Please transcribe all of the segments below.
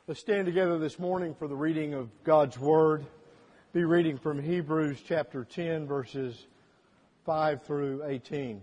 Let's stand together this morning for the reading of God's Word. Be reading from Hebrews chapter 10, verses 5 through 18.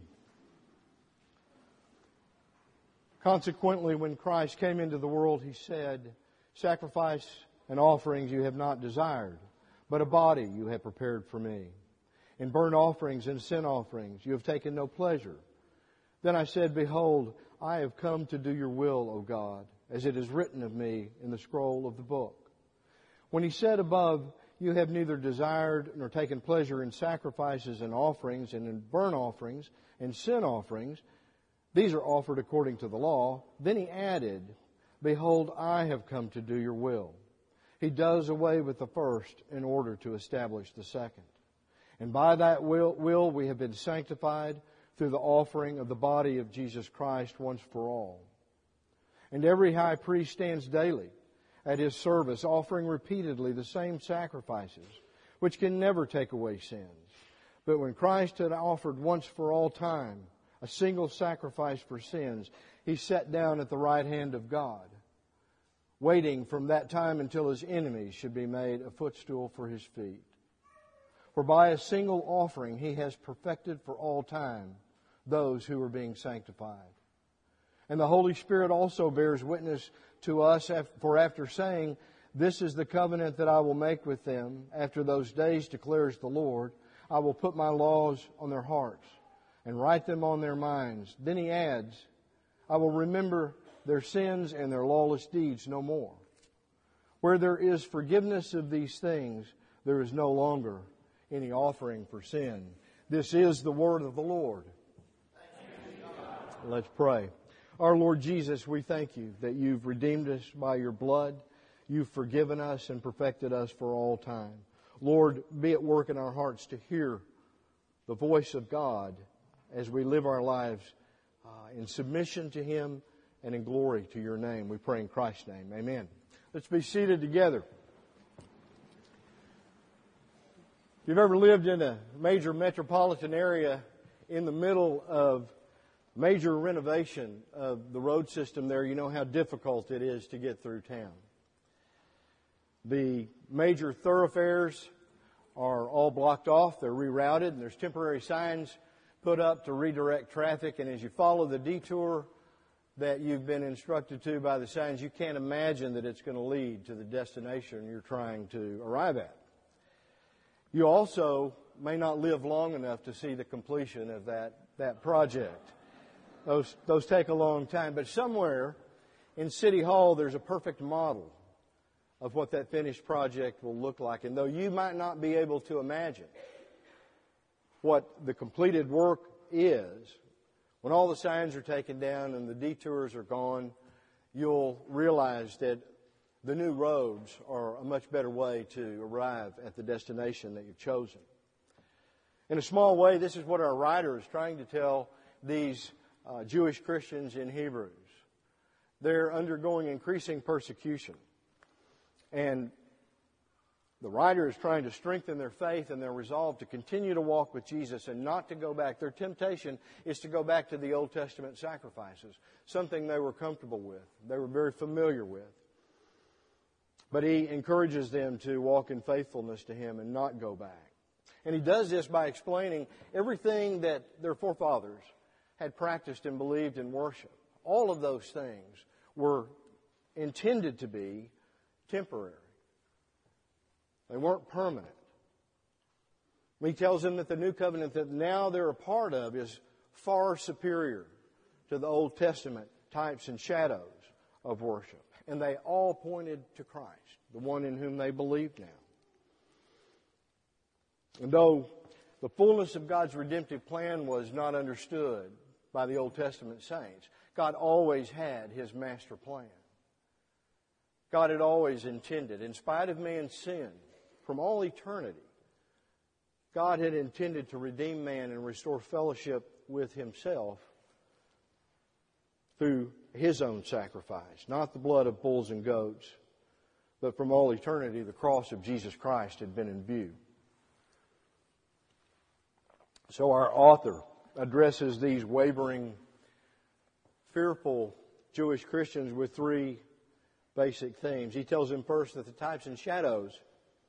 Consequently, when Christ came into the world, He said, "Sacrifice and offerings you have not desired, but a body you have prepared for me. In burnt offerings and sin offerings you have taken no pleasure. Then I said, Behold, I have come to do your will, O God, as it is written of me in the scroll of the book." When He said above, "You have neither desired nor taken pleasure in sacrifices and offerings and in burnt offerings and sin offerings, these are offered according to the law," then He added, "Behold, I have come to do your will." He does away with the first in order to establish the second. And by that will we have been sanctified through the offering of the body of Jesus Christ once for all. And every high priest stands daily at his service, offering repeatedly the same sacrifices, which can never take away sins. But when Christ had offered once for all time a single sacrifice for sins, He sat down at the right hand of God, waiting from that time until His enemies should be made a footstool for His feet. For by a single offering He has perfected for all time those who are being sanctified. And the Holy Spirit also bears witness to us, for after saying, "This is the covenant that I will make with them after those days, declares the Lord, I will put my laws on their hearts and write them on their minds." Then He adds, "I will remember their sins and their lawless deeds no more. Where there is forgiveness of these things, there is no longer any offering for sin." This is the word of the Lord. Let's pray. Our Lord Jesus, we thank You that You've redeemed us by Your blood. You've forgiven us and perfected us for all time. Lord, be at work in our hearts to hear the voice of God as we live our lives in submission to Him and in glory to Your name. We pray in Christ's name. Amen. Let's be seated together. If you've ever lived in a major metropolitan area in the middle of major renovation of the road system there, you know how difficult it is to get through town. The major thoroughfares are all blocked off. They're rerouted, and there's temporary signs put up to redirect traffic. And as you follow the detour that you've been instructed to by the signs, you can't imagine that it's going to lead to the destination you're trying to arrive at. You also may not live long enough to see the completion of that project. Those take a long time. But somewhere in City Hall, there's a perfect model of what that finished project will look like. And though you might not be able to imagine what the completed work is, when all the signs are taken down and the detours are gone, you'll realize that the new roads are a much better way to arrive at the destination that you've chosen. In a small way, this is what our writer is trying to tell these Jewish Christians in Hebrews. They're undergoing increasing persecution. And the writer is trying to strengthen their faith and their resolve to continue to walk with Jesus and not to go back. Their temptation is to go back to the Old Testament sacrifices, something they were comfortable with, they were very familiar with. But he encourages them to walk in faithfulness to Him and not go back. And he does this by explaining everything that their forefathers had practiced and believed in worship. All of those things were intended to be temporary. They weren't permanent. He tells them that the new covenant that now they're a part of is far superior to the Old Testament types and shadows of worship. And they all pointed to Christ, the one in whom they believe now. And though the fullness of God's redemptive plan was not understood by the Old Testament saints, God always had His master plan. God had always intended, in spite of man's sin, from all eternity, God had intended to redeem man and restore fellowship with Himself through His own sacrifice, not the blood of bulls and goats, but from all eternity the cross of Jesus Christ had been in view. So our author addresses these wavering, fearful Jewish Christians with three basic themes. He tells them first that the types and shadows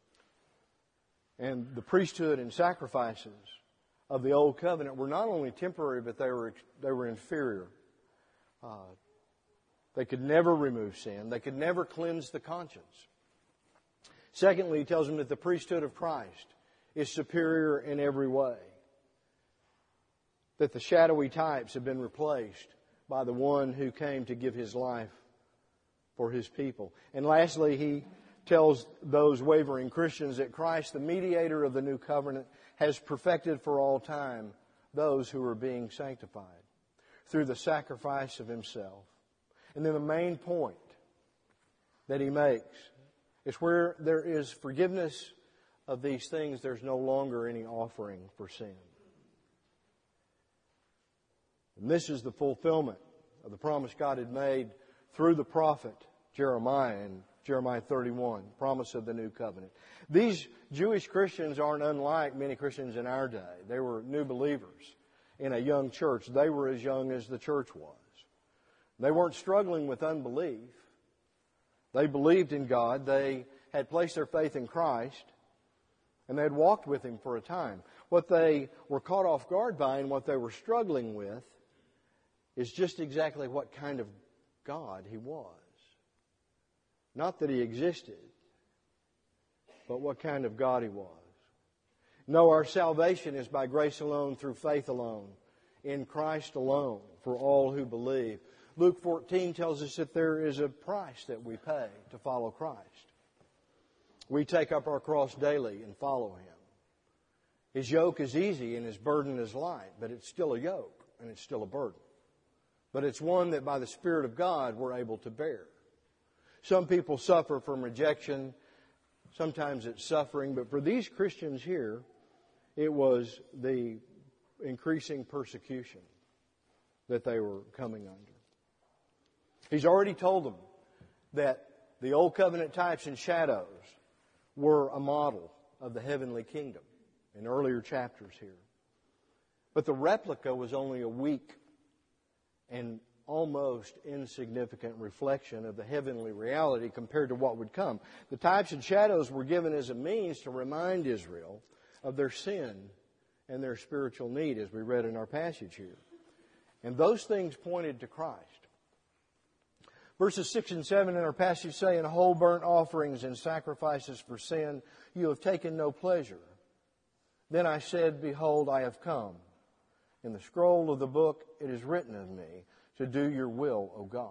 and the priesthood and sacrifices of the Old Covenant were not only temporary, but they were inferior. They could never remove sin. They could never cleanse the conscience. Secondly, he tells them that the priesthood of Christ is superior in every way. That the shadowy types have been replaced by the one who came to give His life for His people. And lastly, he tells those wavering Christians that Christ, the mediator of the new covenant, has perfected for all time those who are being sanctified through the sacrifice of Himself. And then the main point that he makes is where there is forgiveness of these things, there's no longer any offering for sin. And this is the fulfillment of the promise God had made through the prophet Jeremiah in Jeremiah 31, promise of the new covenant. These Jewish Christians aren't unlike many Christians in our day. They were new believers in a young church. They were as young as the church was. They weren't struggling with unbelief. They believed in God. They had placed their faith in Christ, and they had walked with Him for a time. What they were caught off guard by and what they were struggling with is just exactly what kind of God He was. Not that He existed, but what kind of God He was. No, our salvation is by grace alone, through faith alone, in Christ alone, for all who believe. Luke 14 tells us that there is a price that we pay to follow Christ. We take up our cross daily and follow Him. His yoke is easy and His burden is light, but it's still a yoke and it's still a burden. But it's one that by the Spirit of God we're able to bear. Some people suffer from rejection. Sometimes it's suffering. But for these Christians here, it was the increasing persecution that they were coming under. He's already told them that the Old Covenant types and shadows were a model of the heavenly kingdom in earlier chapters here. But the replica was only a weak and almost insignificant reflection of the heavenly reality compared to what would come. The types and shadows were given as a means to remind Israel of their sin and their spiritual need, as we read in our passage here. And those things pointed to Christ. Verses 6 and 7 in our passage say, "In whole burnt offerings and sacrifices for sin you have taken no pleasure. Then I said, Behold, I have come. In the scroll of the book it is written of me, to do your will, O God."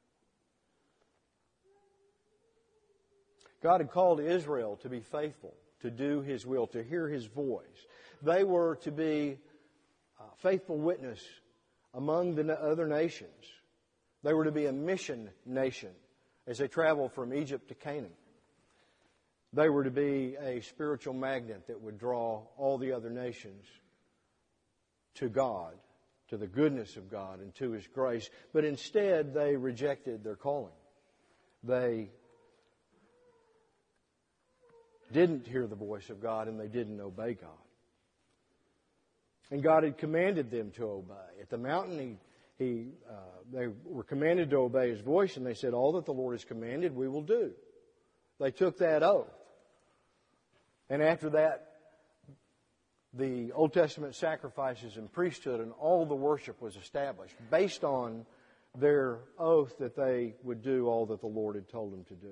God had called Israel to be faithful, to do His will, to hear His voice. They were to be a faithful witness among the other nations. They were to be a mission nation as they traveled from Egypt to Canaan. They were to be a spiritual magnet that would draw all the other nations to God, to the goodness of God and to His grace. But instead, they rejected their calling. They didn't hear the voice of God and they didn't obey God. And God had commanded them to obey. At the mountain, they were commanded to obey His voice, and they said, "All that the Lord has commanded, we will do." They took that oath. And after that, the Old Testament sacrifices and priesthood and all the worship was established based on their oath that they would do all that the Lord had told them to do.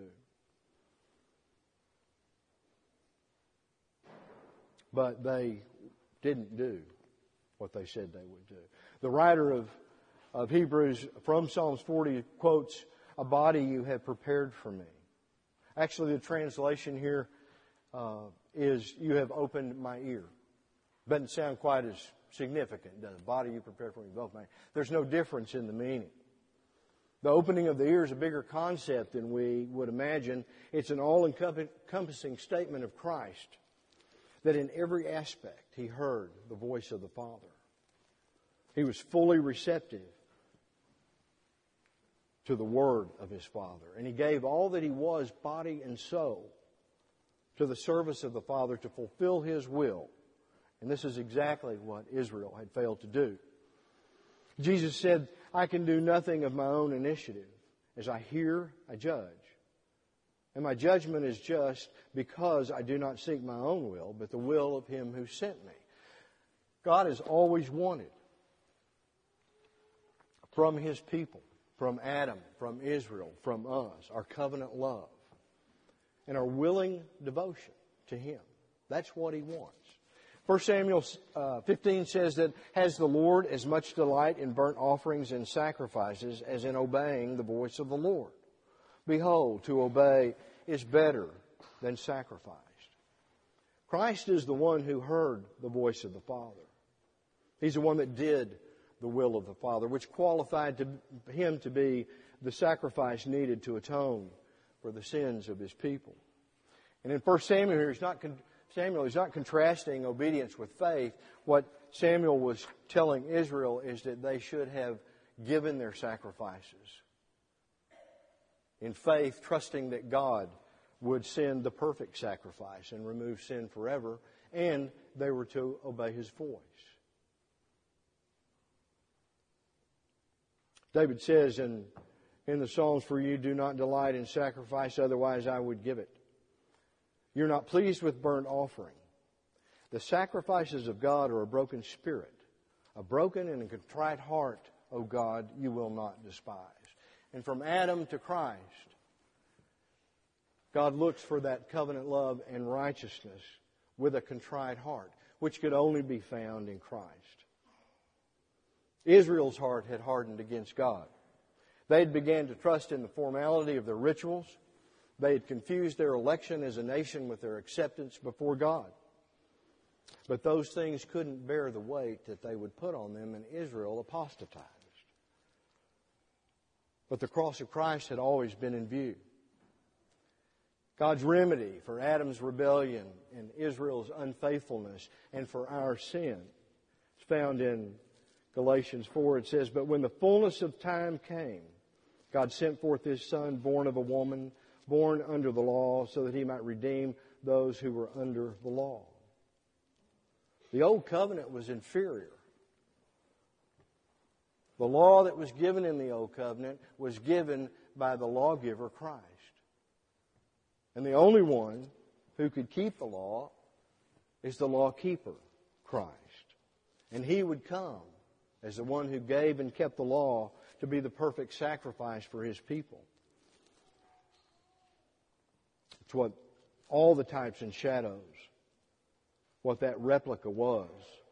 But they didn't do what they said they would do. The writer of Hebrews from Psalms 40 quotes, "A body you have prepared for me." Actually, the translation here is, "You have opened my ear." Doesn't sound quite as significant, does it? Body you prepared for me, both my ear. There's no difference in the meaning. The opening of the ear is a bigger concept than we would imagine. It's an all-encompassing statement of Christ, that in every aspect He heard the voice of the Father. He was fully receptive to the Word of His Father. And He gave all that He was, body and soul, to the service of the Father to fulfill His will. And this is exactly what Israel had failed to do. Jesus said, "I can do nothing of my own initiative. As I hear, I judge. And my judgment is just because I do not seek my own will, but the will of Him who sent me. God has always wanted from His people, from Adam, from Israel, from us, our covenant love and our willing devotion to Him. That's what He wants. 1 Samuel 15 says that, has the Lord as much delight in burnt offerings and sacrifices as in obeying the voice of the Lord? Behold, to obey is better than sacrifice. Christ is the one who heard the voice of the Father. He's the one that did the will of the Father, which qualified Him to be the sacrifice needed to atone for the sins of His people. And in 1 Samuel here, Samuel is not contrasting obedience with faith. What Samuel was telling Israel is that they should have given their sacrifices in faith, trusting that God would send the perfect sacrifice and remove sin forever, and they were to obey His voice. David says in the Psalms, for you do not delight in sacrifice, otherwise I would give it. You're not pleased with burnt offering. The sacrifices of God are a broken spirit. A broken and a contrite heart, O God, you will not despise. And from Adam to Christ, God looks for that covenant love and righteousness with a contrite heart, which could only be found in Christ. Israel's heart had hardened against God. They had began to trust in the formality of their rituals. They had confused their election as a nation with their acceptance before God. But those things couldn't bear the weight that they would put on them, and Israel apostatized. But the cross of Christ had always been in view. God's remedy for Adam's rebellion and Israel's unfaithfulness and for our sin is found in Galatians 4. It says, but when the fullness of time came, God sent forth His Son, born of a woman, born under the law, so that He might redeem those who were under the law. The old covenant was inferior. The law that was given in the old covenant was given by the lawgiver Christ. And the only one who could keep the law is the lawkeeper, Christ. And He would come as the one who gave and kept the law to be the perfect sacrifice for His people. It's what all the types and shadows, what that replica was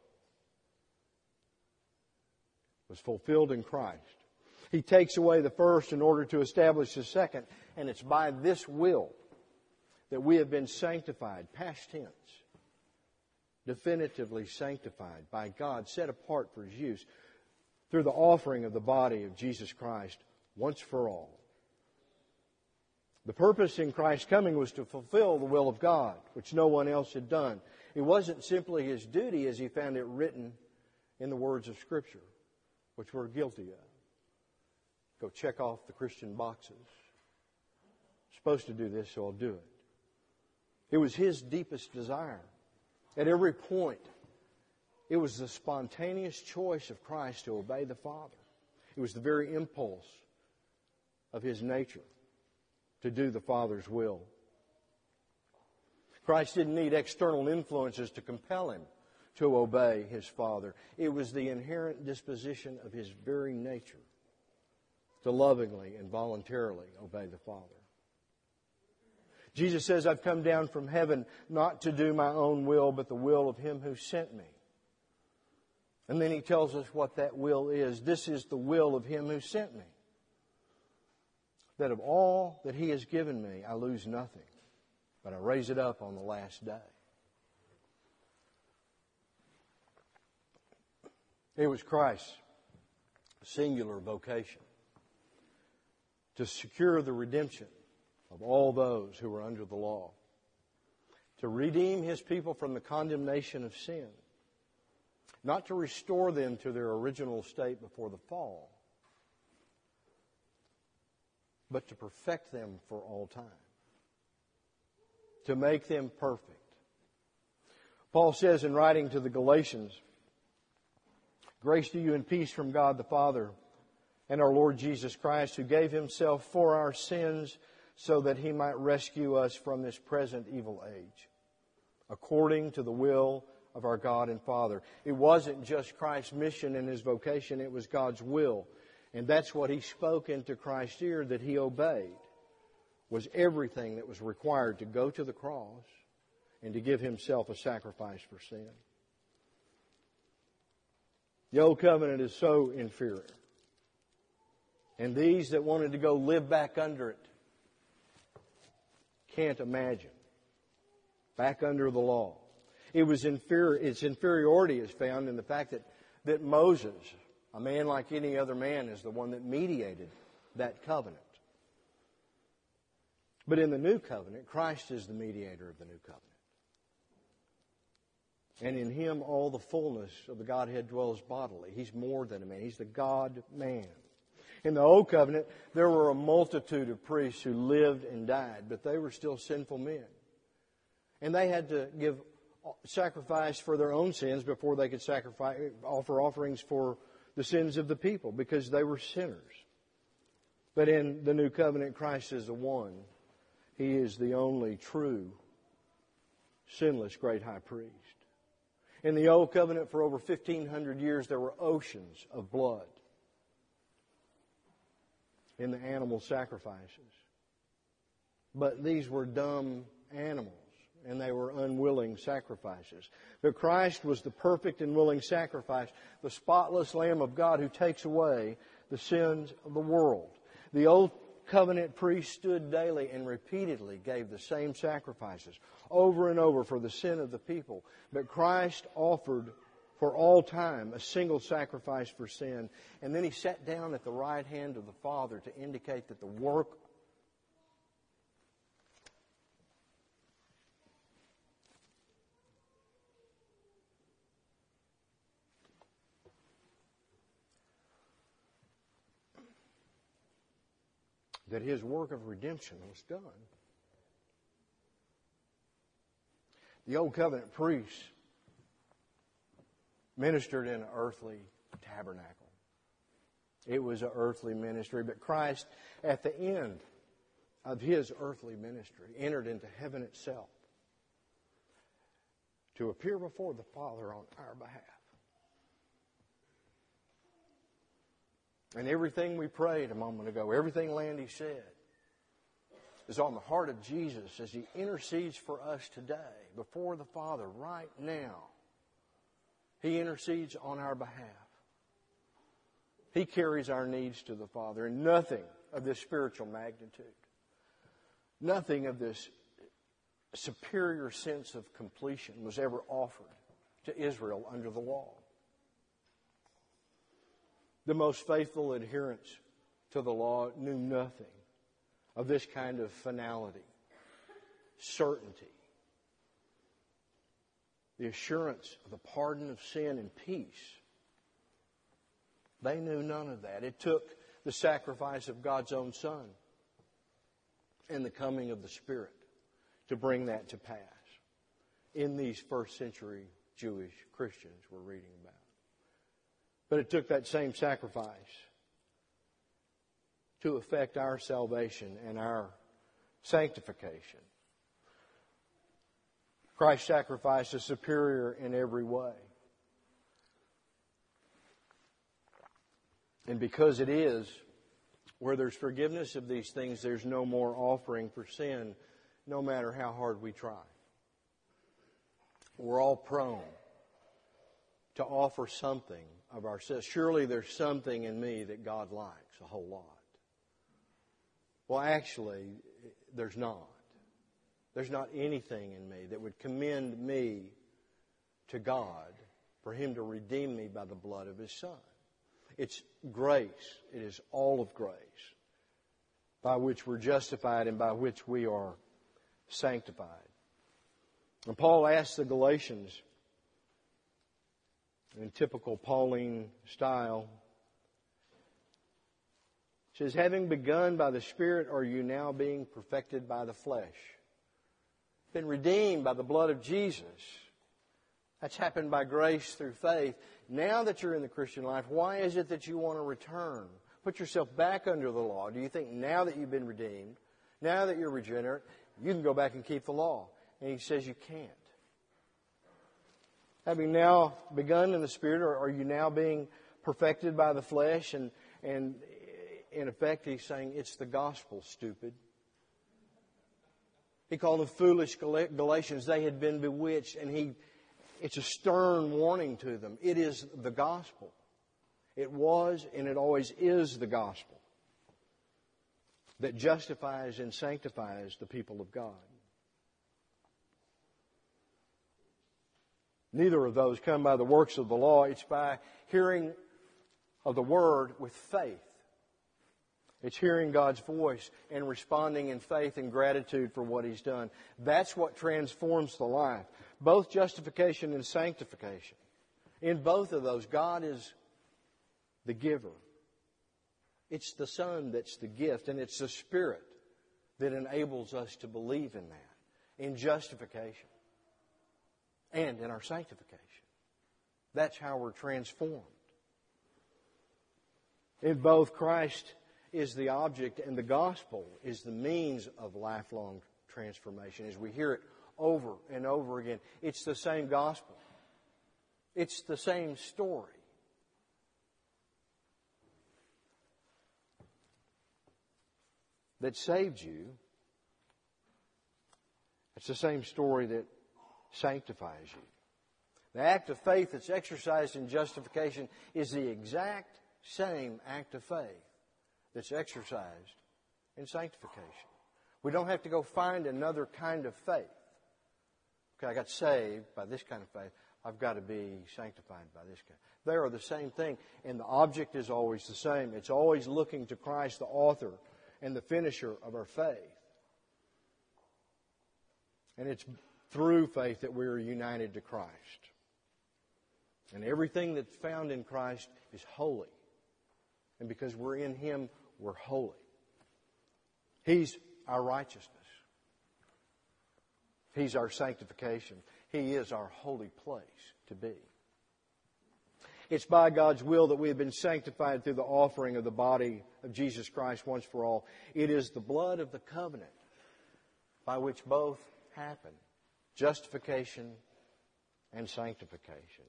fulfilled in Christ. He takes away the first in order to establish the second, and it's by this will that we have been sanctified, past tense, definitively sanctified by God, set apart for His use, through the offering of the body of Jesus Christ once for all. The purpose in Christ's coming was to fulfill the will of God, which no one else had done. It wasn't simply His duty as He found it written in the words of Scripture, which we're guilty of. Go check off the Christian boxes. I'm supposed to do this, so I'll do it. It was His deepest desire. At every point, it was the spontaneous choice of Christ to obey the Father. It was the very impulse of His nature to do the Father's will. Christ didn't need external influences to compel Him to obey His Father. It was the inherent disposition of His very nature to lovingly and voluntarily obey the Father. Jesus says, I've come down from heaven not to do my own will, but the will of Him who sent me. And then He tells us what that will is. This is the will of Him who sent me. That of all that He has given me, I lose nothing, but I raise it up on the last day. It was Christ's singular vocation to secure the redemption of all those who were under the law, to redeem His people from the condemnation of sin, not to restore them to their original state before the fall, but to perfect them for all time, to make them perfect. Paul says in writing to the Galatians, grace to you and peace from God the Father and our Lord Jesus Christ, who gave Himself for our sins so that He might rescue us from this present evil age, according to the will of our God and Father. It wasn't just Christ's mission and His vocation, it was God's will. And that's what He spoke into Christ's ear that He obeyed, was everything that was required to go to the cross and to give Himself a sacrifice for sin. The Old Covenant is so inferior. And these that wanted to go live back under it can't imagine. Back under the law. It was inferior. Its inferiority is found in the fact that Moses, a man like any other man, is the one that mediated that covenant. But in the New Covenant, Christ is the mediator of the New Covenant. And in Him all the fullness of the Godhead dwells bodily. He's more than a man. He's the God-man. In the Old Covenant, there were a multitude of priests who lived and died, but they were still sinful men. And they had to give sacrifice for their own sins before they could offer offerings for the sins of the people, because they were sinners. But in the New Covenant, Christ is the one. He is the only true, sinless great high priest. In the Old Covenant, for over 1,500 years, there were oceans of blood in the animal sacrifices. But these were dumb animals, and they were unwilling sacrifices. But Christ was the perfect and willing sacrifice, the spotless Lamb of God who takes away the sins of the world. The Old Covenant priest stood daily and repeatedly gave the same sacrifices over and over for the sin of the people. But Christ offered for all time a single sacrifice for sin. And then He sat down at the right hand of the Father to indicate that the work that His work of redemption was done. The Old Covenant priests ministered in an earthly tabernacle. It was an earthly ministry, but Christ, at the end of His earthly ministry, entered into heaven itself to appear before the Father on our behalf. And everything we prayed a moment ago, everything Landy said, is on the heart of Jesus as He intercedes for us today before the Father right now. He intercedes on our behalf. He carries our needs to the Father, and nothing of this spiritual magnitude, nothing of this superior sense of completion was ever offered to Israel under the law. The most faithful adherents to the law knew nothing of this kind of finality, certainty, the assurance of the pardon of sin and peace. They knew none of that. It took the sacrifice of God's own Son and the coming of the Spirit to bring that to pass in these first century Jewish Christians we're reading about. But it took that same sacrifice to effect our salvation and our sanctification. Christ's sacrifice is superior in every way. And because it is, where there's forgiveness of these things, there's no more offering for sin, no matter how hard we try. We're all prone to offer something of ourselves. Surely there's something in me that God likes a whole lot. Well, actually, there's not. There's not anything in me that would commend me to God for Him to redeem me by the blood of His Son. It's grace. It is all of grace by which we're justified and by which we are sanctified. And Paul asks the Galatians, in typical Pauline style, says, having begun by the Spirit, are you now being perfected by the flesh? Been redeemed by the blood of Jesus. That's happened by grace through faith. Now that you're in the Christian life, why is it that you want to return? put yourself back under the law? Do you think now that you've been redeemed, now that you're regenerate, you can go back and keep the law? And he says you can't. Having now begun in the Spirit, or are you now being perfected by the flesh? And in effect, he's saying, it's the gospel, stupid. He called them foolish Galatians. They had been bewitched, and it's a stern warning to them. It is the gospel. It was, and it always is the gospel that justifies and sanctifies the people of God. Neither of those come by the works of the law. It's by hearing of the Word with faith. It's hearing God's voice and responding in faith and gratitude for what He's done. That's what transforms the life. Both justification and sanctification. In both of those, God is the giver. It's the Son that's the gift, and it's the Spirit that enables us to believe in that, in justification and in our sanctification. That's how we're transformed. In both, Christ is the object and the gospel is the means of lifelong transformation. As we hear it over and over again, it's the same gospel. It's the same story. That saved you. It's the same story that sanctifies you. The act of faith that's exercised in justification is the exact same act of faith that's exercised in sanctification. We don't have to go find another kind of faith. Okay, I got saved by this kind of faith. I've got to be sanctified by this kind. They are the same thing, and the object is always the same. It's always looking to Christ, the author and the finisher of our faith. And it's through faith that we are united to Christ. And everything that's found in Christ is holy. And because we're in Him, we're holy. He's our righteousness. He's our sanctification. He is our holy place to be. It's by God's will that we have been sanctified through the offering of the body of Jesus Christ once for all. It is the blood of the covenant by which both happen, justification and sanctification.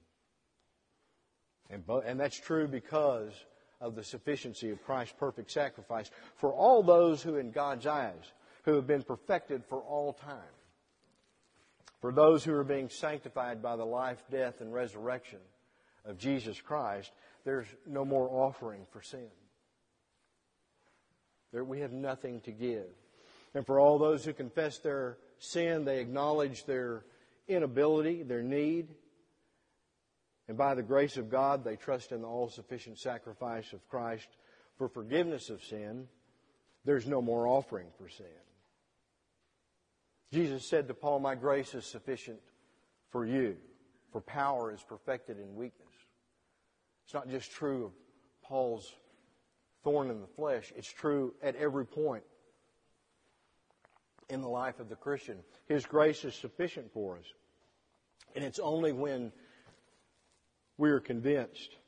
And that's true because of the sufficiency of Christ's perfect sacrifice for all those who in God's eyes, who have been perfected for all time. For those who are being sanctified by the life, death, and resurrection of Jesus Christ, there's no more offering for sin. We have nothing to give. And for all those who confess their sin, they acknowledge their inability, their need. And by the grace of God, they trust in the all-sufficient sacrifice of Christ for forgiveness of sin. There's no more offering for sin. Jesus said to Paul, "My grace is sufficient for you, for power is perfected in weakness." It's not just true of Paul's thorn in the flesh. It's true at every point in the life of the Christian. His grace is sufficient for us. And it's only when we are convinced